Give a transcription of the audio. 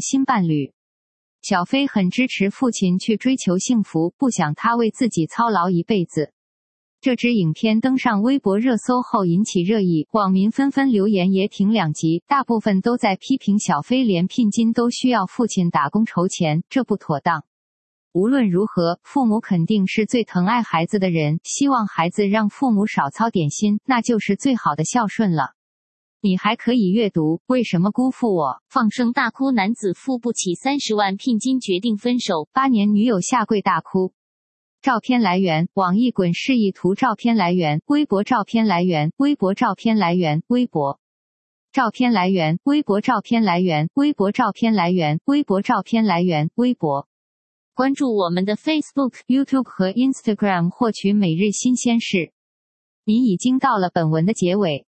新伴侣。小飞很支持父亲去追求幸福，不想他为自己操劳一辈子。这支影片登上微博热搜后引起热议，网民纷纷留言也挺两极，大部分都在批评小飞连聘金都需要父亲打工筹钱，这不妥当。无论如何，父母肯定是最疼爱孩子的人，希望孩子让父母少操点心，那就是最好的孝顺了。你还可以阅读，为什么辜负我？ 放声大哭，男子付不起30万聘金决定分手 ，8年女友下跪大哭。照片来源：网易滚示意图。照片来源：微博。照片来源：微博。照片来源：微博。照片来源：微博。照片来源：微博。照片来源：微博。照片来源：微博。 关注我们的 Facebook、YouTube 和 Instagram，获取每日新鲜事。您已经到了本文的结尾。